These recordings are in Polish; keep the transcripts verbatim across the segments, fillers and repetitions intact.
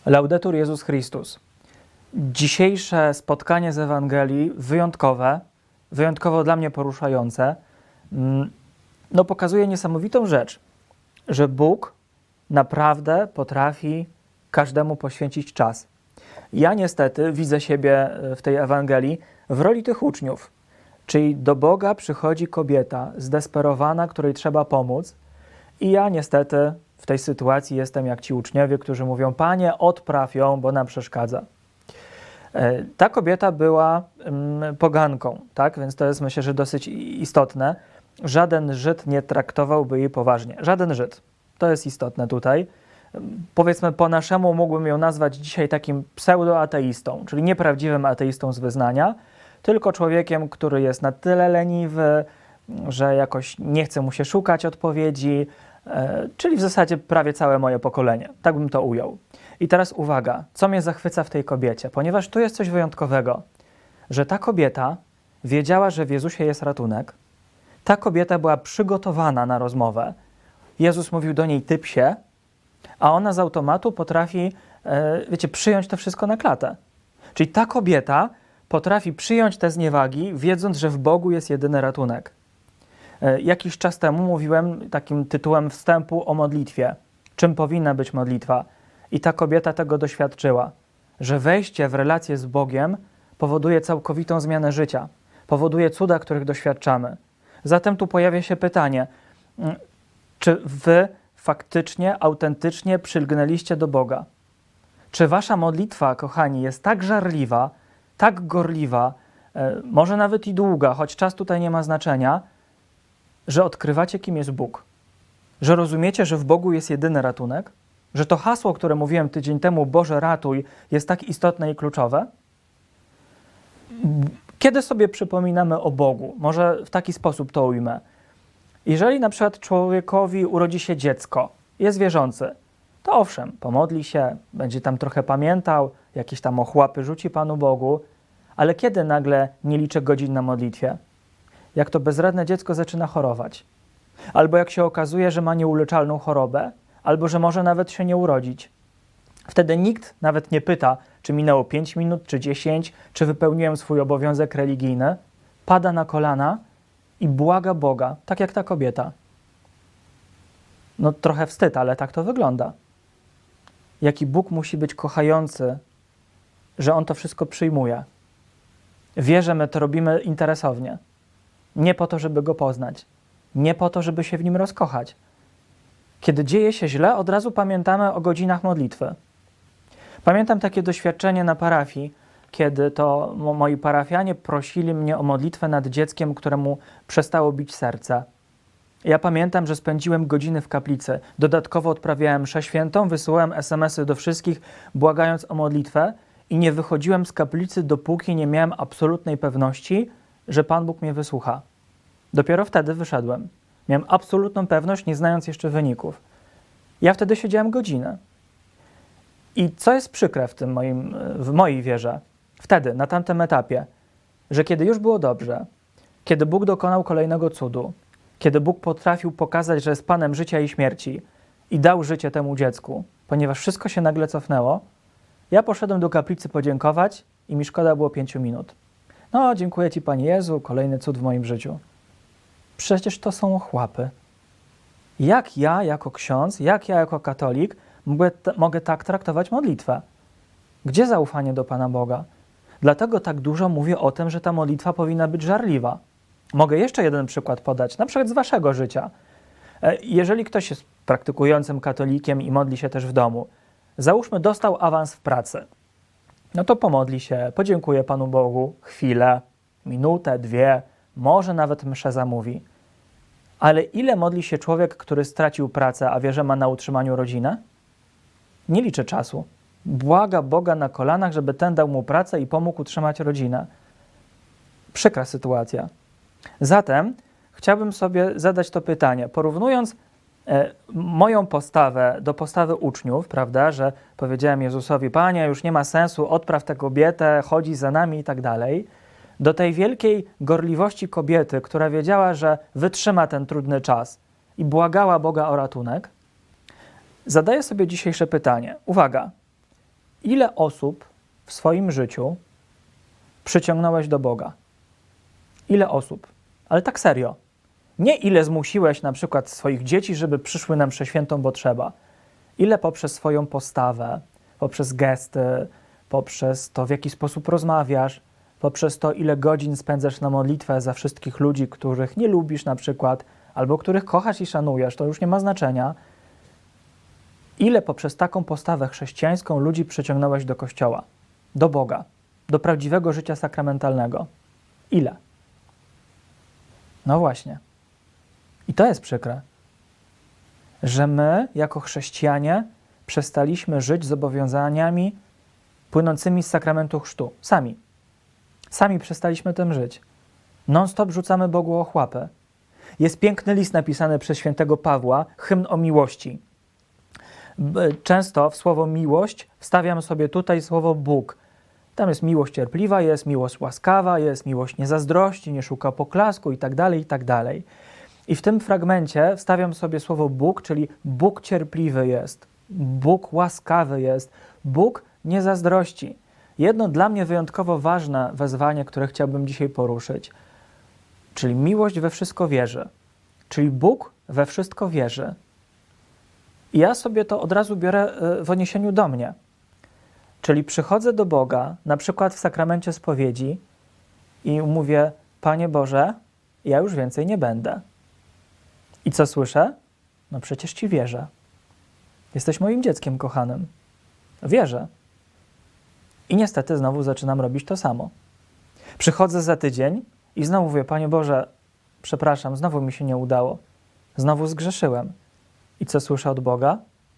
Laudetur Jezus Chrystus. Dzisiejsze spotkanie z Ewangelii wyjątkowe, wyjątkowo dla mnie poruszające, no pokazuje niesamowitą rzecz, że Bóg naprawdę potrafi każdemu poświęcić czas. Ja niestety widzę siebie w tej Ewangelii w roli tych uczniów, czyli do Boga przychodzi kobieta zdesperowana, której trzeba pomóc, i ja niestety w tej sytuacji jestem jak ci uczniowie, którzy mówią: Panie, odpraw ją, bo nam przeszkadza. Ta kobieta była poganką, tak? Więc to jest, myślę, że dosyć istotne. Żaden Żyd nie traktowałby jej poważnie. Żaden Żyd. To jest istotne tutaj. Powiedzmy po naszemu mógłbym ją nazwać dzisiaj takim pseudoateistą, czyli nieprawdziwym ateistą z wyznania, tylko człowiekiem, który jest na tyle leniwy, że jakoś nie chce mu się szukać odpowiedzi, czyli w zasadzie prawie całe moje pokolenie. Tak bym to ujął. I teraz uwaga, co mnie zachwyca w tej kobiecie, ponieważ tu jest coś wyjątkowego, że ta kobieta wiedziała, że w Jezusie jest ratunek. Ta kobieta była przygotowana na rozmowę. Jezus mówił do niej: ty psie, a ona z automatu potrafi, wiecie, przyjąć to wszystko na klatę. Czyli ta kobieta potrafi przyjąć te zniewagi, wiedząc, że w Bogu jest jedyny ratunek. Jakiś czas temu mówiłem takim tytułem wstępu o modlitwie. Czym powinna być modlitwa? I ta kobieta tego doświadczyła, że wejście w relację z Bogiem powoduje całkowitą zmianę życia, powoduje cuda, których doświadczamy. Zatem tu pojawia się pytanie, czy wy faktycznie, autentycznie przylgnęliście do Boga? Czy wasza modlitwa, kochani, jest tak żarliwa, tak gorliwa, może nawet i długa, choć czas tutaj nie ma znaczenia, że odkrywacie, kim jest Bóg? Że rozumiecie, że w Bogu jest jedyny ratunek? Że to hasło, które mówiłem tydzień temu, Boże ratuj, jest tak istotne i kluczowe? Kiedy sobie przypominamy o Bogu? Może w taki sposób to ujmę. Jeżeli na przykład człowiekowi urodzi się dziecko, jest wierzący, to owszem, pomodli się, będzie tam trochę pamiętał, jakieś tam ochłapy rzuci Panu Bogu, ale kiedy nagle nie liczy godzin na modlitwie? Jak to bezradne dziecko zaczyna chorować. Albo jak się okazuje, że ma nieuleczalną chorobę, albo że może nawet się nie urodzić. Wtedy nikt nawet nie pyta, czy minęło pięć minut, czy dziesięć, czy wypełniłem swój obowiązek religijny. Pada na kolana i błaga Boga, tak jak ta kobieta. No trochę wstyd, ale tak to wygląda. Jaki Bóg musi być kochający, że On to wszystko przyjmuje. Wie, że my to robimy interesownie. Nie po to, żeby Go poznać. Nie po to, żeby się w Nim rozkochać. Kiedy dzieje się źle, od razu pamiętamy o godzinach modlitwy. Pamiętam takie doświadczenie na parafii, kiedy to moi parafianie prosili mnie o modlitwę nad dzieckiem, któremu przestało bić serce. Ja pamiętam, że spędziłem godziny w kaplicy. Dodatkowo odprawiałem mszę świętą, wysyłałem es em esy do wszystkich, błagając o modlitwę, i nie wychodziłem z kaplicy, dopóki nie miałem absolutnej pewności, że Pan Bóg mnie wysłucha. Dopiero wtedy wyszedłem. Miałem absolutną pewność, nie znając jeszcze wyników. Ja wtedy siedziałem godzinę. I co jest przykre w tym moim, w mojej wierze, wtedy, na tamtym etapie, że kiedy już było dobrze, kiedy Bóg dokonał kolejnego cudu, kiedy Bóg potrafił pokazać, że jest Panem życia i śmierci i dał życie temu dziecku, ponieważ wszystko się nagle cofnęło, ja poszedłem do kaplicy podziękować i mi szkoda było pięciu minut. No, dziękuję Ci, Panie Jezu, kolejny cud w moim życiu. Przecież to są ochłapy. Jak ja jako ksiądz, jak ja jako katolik mogę, mogę tak traktować modlitwę? Gdzie zaufanie do Pana Boga? Dlatego tak dużo mówię o tym, że ta modlitwa powinna być żarliwa. Mogę jeszcze jeden przykład podać, na przykład z waszego życia. Jeżeli ktoś jest praktykującym katolikiem i modli się też w domu, załóżmy, dostał awans w pracy, no to pomodli się, podziękuje Panu Bogu chwilę, minutę, dwie, może nawet mszę zamówi. Ale ile modli się człowiek, który stracił pracę, a wie, że ma na utrzymaniu rodzinę? Nie liczy czasu. Błaga Boga na kolanach, żeby ten dał mu pracę i pomógł utrzymać rodzinę. Przykra sytuacja. Zatem chciałbym sobie zadać to pytanie, porównując e, moją postawę do postawy uczniów, prawda, że powiedziałem Jezusowi: Panie, już nie ma sensu, odpraw tę kobietę, chodzi za nami i tak dalej, do tej wielkiej gorliwości kobiety, która wiedziała, że wytrzyma ten trudny czas i błagała Boga o ratunek, zadaję sobie dzisiejsze pytanie. Uwaga, ile osób w swoim życiu przyciągnąłeś do Boga? Ile osób? Ale tak serio. Nie ile zmusiłeś na przykład swoich dzieci, żeby przyszły na mszę świętą, bo trzeba. Ile poprzez swoją postawę, poprzez gesty, poprzez to, w jaki sposób rozmawiasz, poprzez to, ile godzin spędzasz na modlitwę za wszystkich ludzi, których nie lubisz na przykład, albo których kochasz i szanujesz, to już nie ma znaczenia. Ile poprzez taką postawę chrześcijańską ludzi przyciągnąłeś do Kościoła, do Boga, do prawdziwego życia sakramentalnego? Ile? No właśnie. I to jest przykre, że my, jako chrześcijanie, przestaliśmy żyć zobowiązaniami płynącymi z sakramentu chrztu. Sami. Sami przestaliśmy tym żyć. Non-stop rzucamy Bogu ochłapy. Jest piękny list napisany przez świętego Pawła, hymn o miłości. Często w słowo miłość wstawiam sobie tutaj słowo Bóg. Tam jest miłość cierpliwa, jest miłość łaskawa, jest miłość nie zazdrości, nie szuka poklasku i tak dalej, i tak dalej. I w tym fragmencie wstawiam sobie słowo Bóg, czyli Bóg cierpliwy jest, Bóg łaskawy jest, Bóg nie zazdrości. Jedno dla mnie wyjątkowo ważne wezwanie, które chciałbym dzisiaj poruszyć, czyli miłość we wszystko wierzy, czyli Bóg we wszystko wierzy. I ja sobie to od razu biorę w odniesieniu do mnie. Czyli przychodzę do Boga, na przykład w sakramencie spowiedzi i mówię: Panie Boże, ja już więcej nie będę. I co słyszę? No przecież Ci wierzę. Jesteś moim dzieckiem kochanym. Wierzę. I niestety znowu zaczynam robić to samo. Przychodzę za tydzień i znowu mówię: Panie Boże, przepraszam, znowu mi się nie udało. Znowu zgrzeszyłem. I co słyszę od Boga?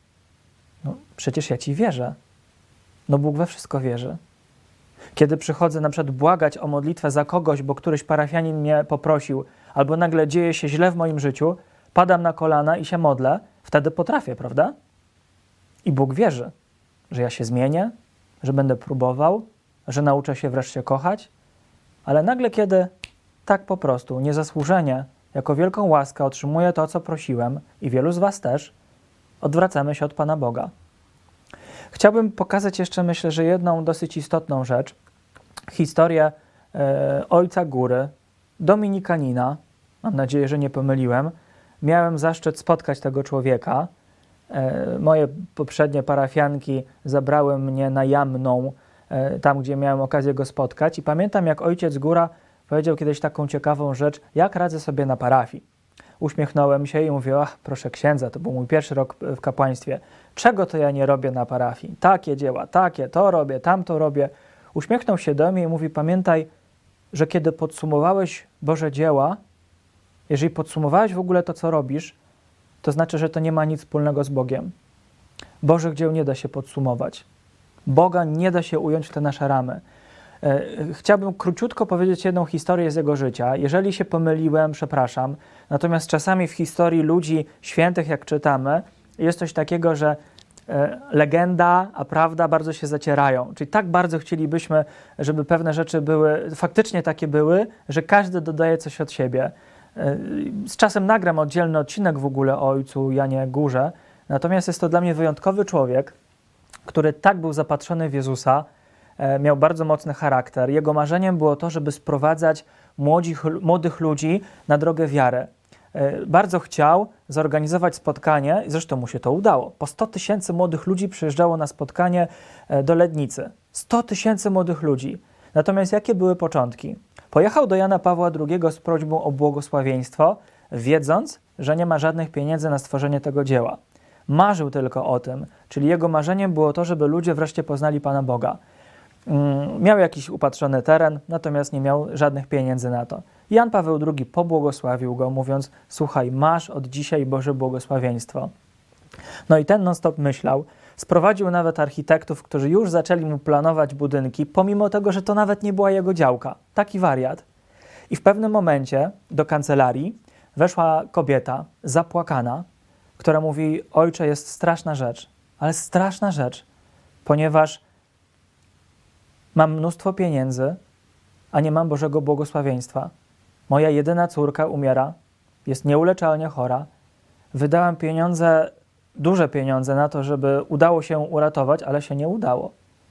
No przecież ja Ci wierzę. No Bóg we wszystko wierzy. Kiedy przychodzę na przykład błagać o modlitwę za kogoś, bo któryś parafianin mnie poprosił, albo nagle dzieje się źle w moim życiu, padam na kolana i się modlę, wtedy potrafię, prawda? I Bóg wierzy, że ja się zmienię, że będę próbował, że nauczę się wreszcie kochać, ale nagle kiedy tak po prostu, niezasłużenie, jako wielką łaskę otrzymuję to, co prosiłem, i wielu z Was też, odwracamy się od Pana Boga. Chciałbym pokazać jeszcze, myślę, że jedną dosyć istotną rzecz. Historię e, ojca góry, dominikanina. Mam nadzieję, że nie pomyliłem. Miałem zaszczyt spotkać tego człowieka. E, moje poprzednie parafianki zabrały mnie na Jamną, e, tam gdzie miałem okazję go spotkać. I pamiętam, jak ojciec góra powiedział kiedyś taką ciekawą rzecz: jak radzę sobie na parafii. Uśmiechnąłem się i mówię: ach, proszę księdza, to był mój pierwszy rok w kapłaństwie. Czego to ja nie robię na parafii? Takie dzieła, takie, to robię, tamto robię. Uśmiechnął się do mnie i mówi: pamiętaj, że kiedy podsumowałeś Boże dzieła, jeżeli podsumowałeś w ogóle to, co robisz, to znaczy, że to nie ma nic wspólnego z Bogiem. Bożych dzieł nie da się podsumować. Boga nie da się ująć w te nasze ramy. Chciałbym króciutko powiedzieć jedną historię z jego życia. Jeżeli się pomyliłem, przepraszam. Natomiast czasami w historii ludzi świętych, jak czytamy, jest coś takiego, że e, legenda a prawda bardzo się zacierają. Czyli tak bardzo chcielibyśmy, żeby pewne rzeczy były, faktycznie takie były, że każdy dodaje coś od siebie. E, z czasem nagram oddzielny odcinek w ogóle o ojcu Janie Górze. Natomiast jest to dla mnie wyjątkowy człowiek, który tak był zapatrzony w Jezusa, miał bardzo mocny charakter. Jego marzeniem było to, żeby sprowadzać młodzi, młodych ludzi na drogę wiary. Bardzo chciał zorganizować spotkanie, i zresztą mu się to udało. Po sto tysięcy młodych ludzi przyjeżdżało na spotkanie do Lednicy. sto tysięcy młodych ludzi. Natomiast jakie były początki? Pojechał do Jana Pawła drugiego z prośbą o błogosławieństwo, wiedząc, że nie ma żadnych pieniędzy na stworzenie tego dzieła. Marzył tylko o tym, czyli jego marzeniem było to, żeby ludzie wreszcie poznali Pana Boga. Miał jakiś upatrzony teren, natomiast nie miał żadnych pieniędzy na to. Jan Paweł drugi pobłogosławił go, mówiąc: słuchaj, masz od dzisiaj Boże błogosławieństwo. No i ten non-stop myślał, sprowadził nawet architektów, którzy już zaczęli mu planować budynki, pomimo tego, że to nawet nie była jego działka. Taki wariat. I w pewnym momencie do kancelarii weszła kobieta, zapłakana, która mówi: ojcze, jest straszna rzecz, ale straszna rzecz, ponieważ mam mnóstwo pieniędzy, a nie mam Bożego błogosławieństwa. Moja jedyna córka umiera, jest nieuleczalnie chora. Wydałam pieniądze, duże pieniądze na to, żeby udało się uratować, ale się nie udało.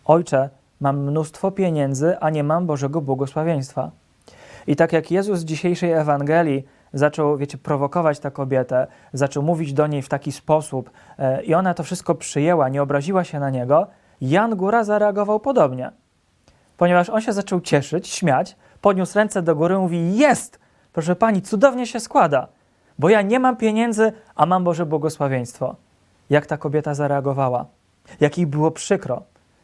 Ojcze, mam mnóstwo pieniędzy, a nie mam Bożego błogosławieństwa. I tak jak Jezus z dzisiejszej Ewangelii zaczął, wiecie, prowokować tę kobietę, zaczął mówić do niej w taki sposób e, i ona to wszystko przyjęła, nie obraziła się na niego, Jan Góra zareagował podobnie. Ponieważ on się zaczął cieszyć, śmiać, podniósł ręce do góry i mówi: jest, proszę pani, cudownie się składa, bo ja nie mam pieniędzy, a mam Boże błogosławieństwo. Jak ta kobieta zareagowała? Jak jej było przykro.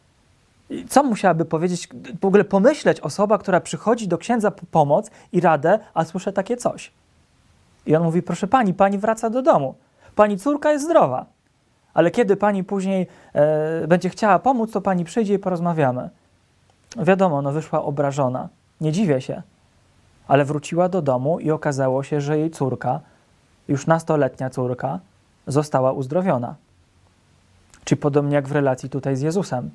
Co musiałaby powiedzieć, w ogóle pomyśleć osoba, która przychodzi do księdza po pomoc i radę, a słyszę takie coś. I on mówi: proszę pani, pani wraca do domu. Pani córka jest zdrowa. Ale kiedy pani później e, będzie chciała pomóc, to pani przyjdzie i porozmawiamy. Wiadomo, no wyszła obrażona. Nie dziwię się. Ale wróciła do domu i okazało się, że jej córka, już nastoletnia córka, została uzdrowiona. Czyli podobnie jak w relacji tutaj z Jezusem.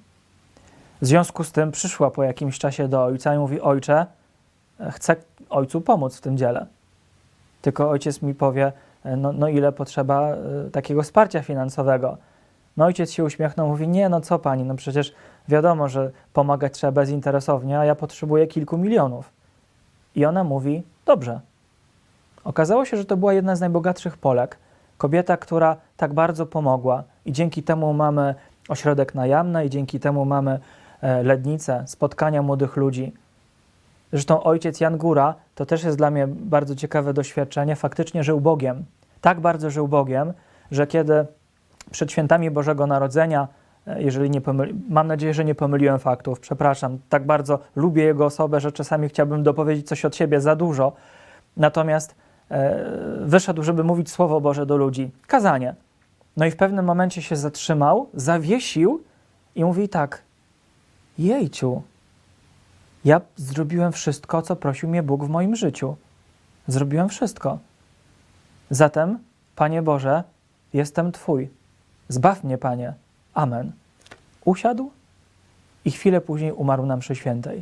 W związku z tym przyszła po jakimś czasie do ojca i mówi: ojcze, chcę ojcu pomóc w tym dziele. Tylko ojciec mi powie, no, no ile potrzeba y, takiego wsparcia finansowego. No ojciec się uśmiechnął, mówi: nie, no co pani, no przecież wiadomo, że pomagać trzeba bezinteresownie, a ja potrzebuję kilku milionów. I ona mówi: dobrze. Okazało się, że to była jedna z najbogatszych Polek, kobieta, która tak bardzo pomogła i dzięki temu mamy ośrodek na Jamna i dzięki temu mamy e, Lednicę, spotkania młodych ludzi. Zresztą ojciec Jan Góra, to też jest dla mnie bardzo ciekawe doświadczenie, faktycznie żył Bogiem. Tak bardzo żył Bogiem, że kiedy przed świętami Bożego Narodzenia, jeżeli nie pomyli, mam nadzieję, że nie pomyliłem faktów, przepraszam, tak bardzo lubię jego osobę, że czasami chciałbym dopowiedzieć coś od siebie za dużo, natomiast e, wyszedł, żeby mówić Słowo Boże do ludzi, kazanie. No i w pewnym momencie się zatrzymał, zawiesił i mówi tak: jejciu, ja zrobiłem wszystko, co prosił mnie Bóg w moim życiu. Zrobiłem wszystko. Zatem, Panie Boże, jestem Twój. Zbaw mnie, Panie. Amen. Usiadł i chwilę później umarł na mszy świętej.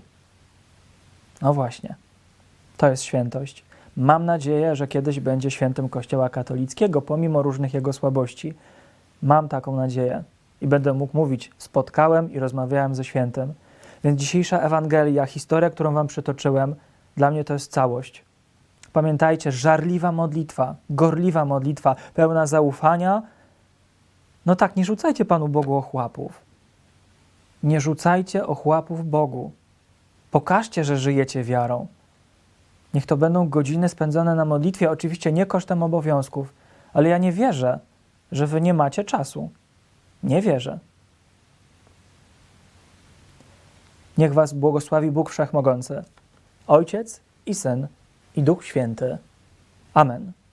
No właśnie. To jest świętość. Mam nadzieję, że kiedyś będzie świętym Kościoła katolickiego, pomimo różnych jego słabości. Mam taką nadzieję i będę mógł mówić: spotkałem i rozmawiałem ze świętym. Więc dzisiejsza Ewangelia, historia, którą wam przytoczyłem, dla mnie to jest całość. Pamiętajcie, żarliwa modlitwa, gorliwa modlitwa, pełna zaufania. No tak, nie rzucajcie Panu Bogu ochłapów. Nie rzucajcie ochłapów Bogu. Pokażcie, że żyjecie wiarą. Niech to będą godziny spędzone na modlitwie, oczywiście nie kosztem obowiązków, ale ja nie wierzę, że wy nie macie czasu. Nie wierzę. Niech was błogosławi Bóg Wszechmogący, Ojciec i Syn i Duch Święty. Amen.